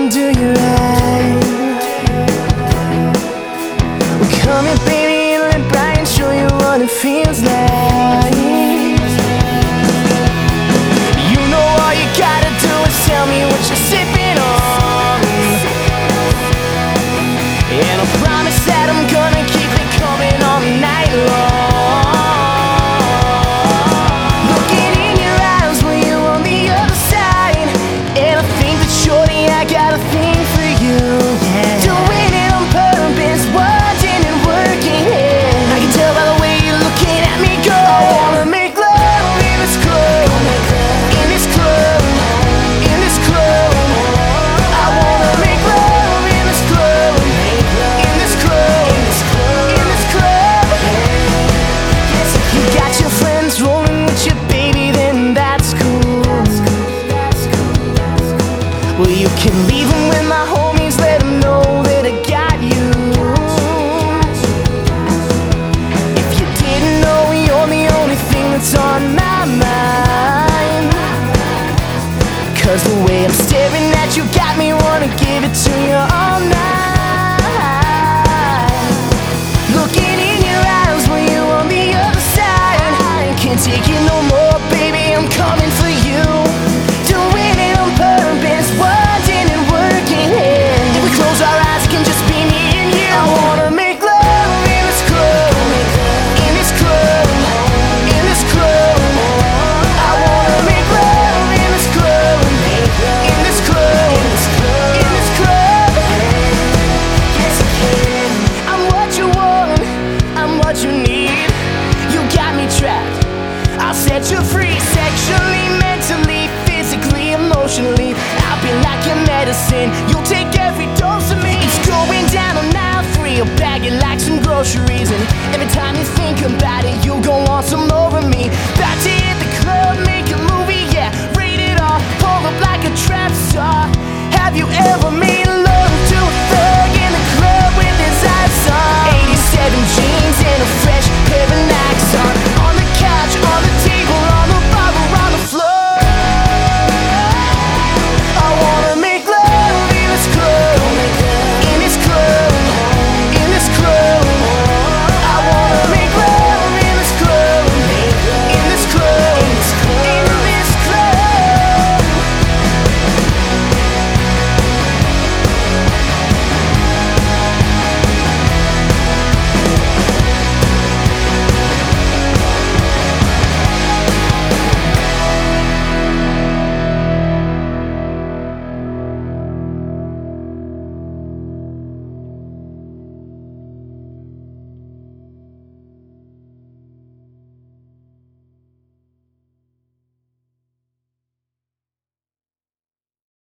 do you right? Well, come here, baby, and let Brian show you what it feels like. You know all you gotta do is tell me what you're sipping on, and I promise that I'm gonna keep it coming all night long. Looking in your eyes when you're on the other side, and I think that shorty, I got a thing for you, yeah. Doing it on purpose, watching and working, yeah. I can tell by the way you're looking at me, girl. I wanna make love in this club, in this club, in this club. I wanna make love in this club, in this club, in this club. You got your friends rolling with you, baby, then that's cool. Well, you can leave them with my homies, let them know that I got you. If you didn't know, you're the only thing that's on my mind. 'Cause the way I'm staring at you got me wanna give it to you all night. Looking in your eyes when you're on the other side, I can't take it no more, baby, I'm coming for you. Doing it on purpose, watching and working, yeah. If we close our eyes, it can just be me and you. I wanna make love in this club, in this club, in this club. I wanna make love in this club, in this club, in this club. Yes, I can. I'm what you want, I'm what you need. You got me trapped, I'll set you free. Sexually, mentally, physically, emotionally, I'll be like your medicine. You'll take every dose of me. It's going down on aisle 3. I'll bag it like some groceries, and every time you think about it, you gon' want some more of me. About to hit the club, make a movie, yeah. Rated R, pull up like a trap star. Have you ever